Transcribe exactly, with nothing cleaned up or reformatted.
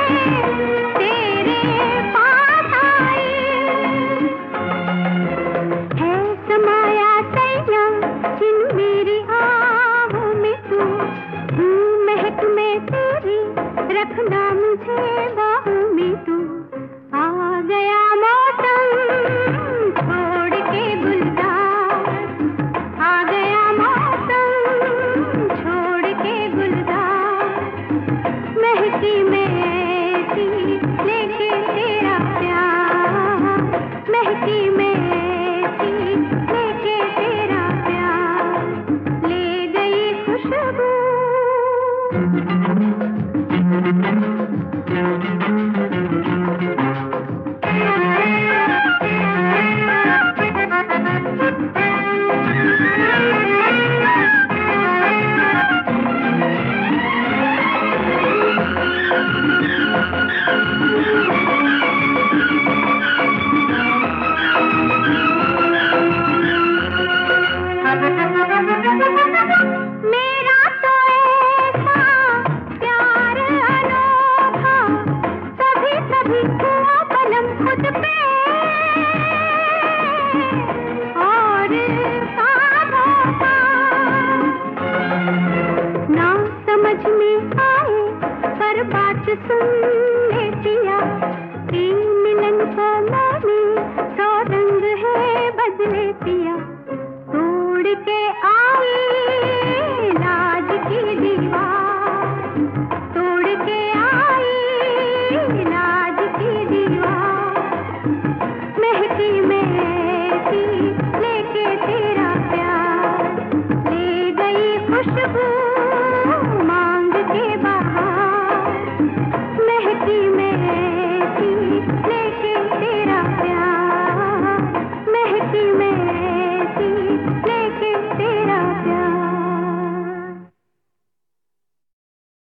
तेरे पास आई है समाया सैया इन मेरी आहों में तू हूँ महक में तेरी रखना मुझे बाहों में तू आ गया मौसम छोड़ के गुलजार आ गया मौसम छोड़ के गुलजार महकी में ऐसी लेके तेरा प्यार महकी में ऐसी लेके तेरा प्यार ले गई खुशबू मेरा तो ऐसा प्यार अनोखा कभी कभी हुआ पलम खुद पे और ख्वाबों का ना समझ में आए पर बात सुन ले पिया कि मिलन को मैंने सौ रंग है बदले पिया तोड़ के आई लाज की दीवार तोड़ के आई लाज की दीवार महकी में ऐसी लेके तेरा प्यार ले गई खुशबू मांग के बाहर महकी में ऐसी लेके तेरा प्यार महकी में